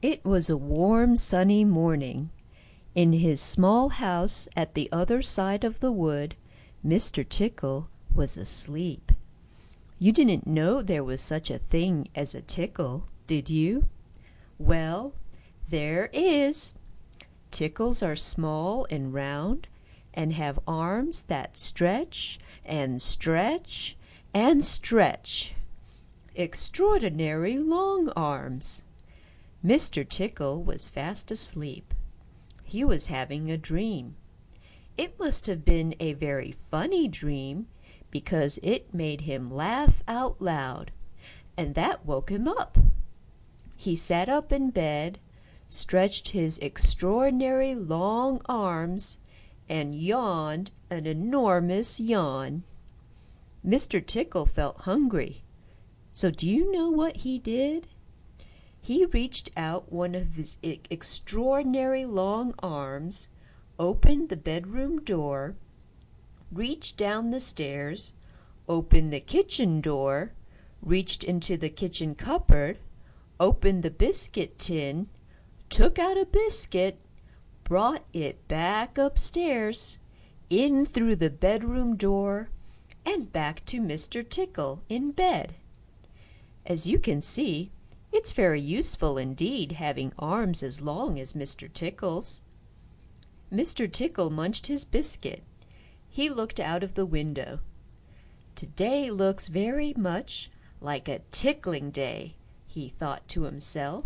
It was a warm, sunny morning. In his small house at the other side of the wood, Mr. Tickle was asleep. You didn't know there was such a thing as a tickle, did you? Well, there is. Tickles are small and round and have arms that stretch and stretch and stretch. Extraordinary long arms. Mr. Tickle was fast asleep. He was having a dream. It must have been a very funny dream because it made him laugh out loud, and that woke him up. He sat up in bed, stretched his extraordinary long arms, and yawned an enormous yawn. Mr. Tickle felt hungry. So do you know what he did? He reached out one of his extraordinary long arms, opened the bedroom door, reached down the stairs, opened the kitchen door, reached into the kitchen cupboard, opened the biscuit tin, took out a biscuit, brought it back upstairs, in through the bedroom door, and back to Mr. Tickle in bed. As you can see, it's very useful indeed having arms as long as Mr. Tickle's. Mr. Tickle munched his biscuit. He looked out of the window. Today looks very much like a tickling day, he thought to himself.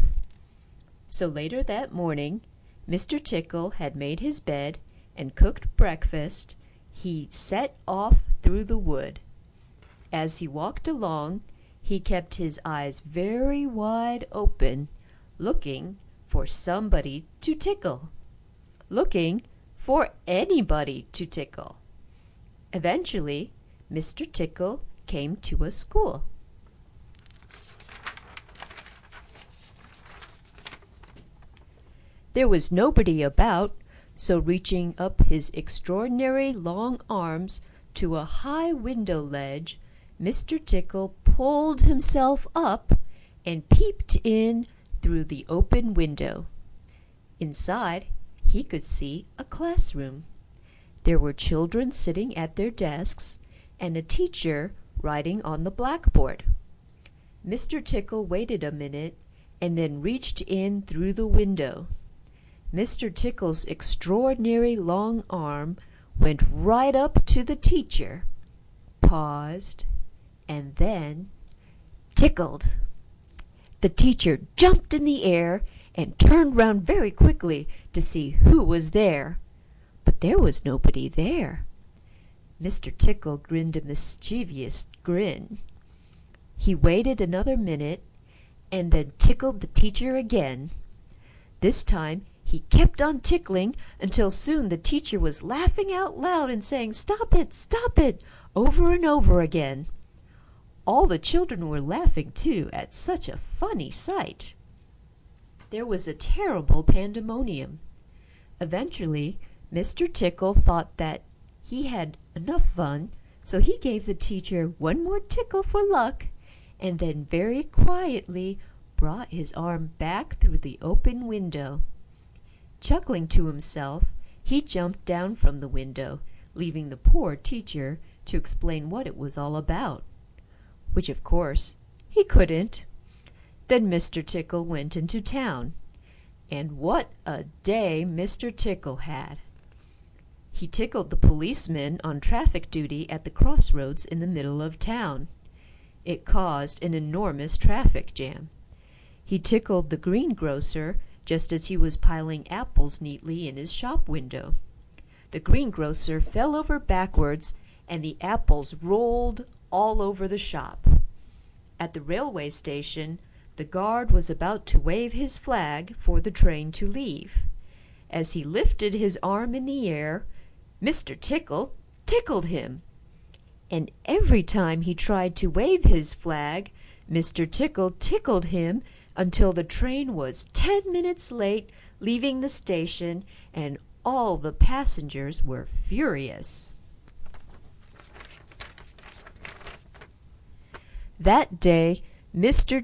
So later that morning, Mr. Tickle had made his bed and cooked breakfast. He set off through the wood. As he walked along, he kept his eyes very wide open, looking for somebody to tickle, looking for anybody to tickle. Eventually, Mr. Tickle came to a school. There was nobody about, so reaching up his extraordinary long arms to a high window ledge, Mr. Tickle pulled himself up and peeped in through the open window. Inside, he could see a classroom. There were children sitting at their desks and a teacher writing on the blackboard. Mr. Tickle waited a minute and then reached in through the window. Mr. Tickle's extraordinary long arm went right up to the teacher, paused, and then tickled. The teacher jumped in the air and turned round very quickly to see who was there. But there was nobody there. Mr. Tickle grinned a mischievous grin. He waited another minute and then tickled the teacher again. This time he kept on tickling until soon the teacher was laughing out loud and saying, "Stop it," over and over again. All the children were laughing, too, at such a funny sight. There was a terrible pandemonium. Eventually, Mr. Tickle thought that he had enough fun, so he gave the teacher one more tickle for luck, and then very quietly brought his arm back through the open window. Chuckling to himself, he jumped down from the window, leaving the poor teacher to explain what it was all about. Which, of course, he couldn't. Then Mr. Tickle went into town. And what a day Mr. Tickle had! He tickled the policeman on traffic duty at the crossroads in the middle of town. It caused an enormous traffic jam. He tickled the greengrocer just as he was piling apples neatly in his shop window. The greengrocer fell over backwards, and the apples rolled all over the shop. At the railway station, the guard was about to wave his flag for the train to leave. As he lifted his arm in the air, Mr. Tickle tickled him. And every time he tried to wave his flag, Mr. Tickle tickled him until the train was 10 minutes late leaving the station, and all the passengers were furious. That day, Mr.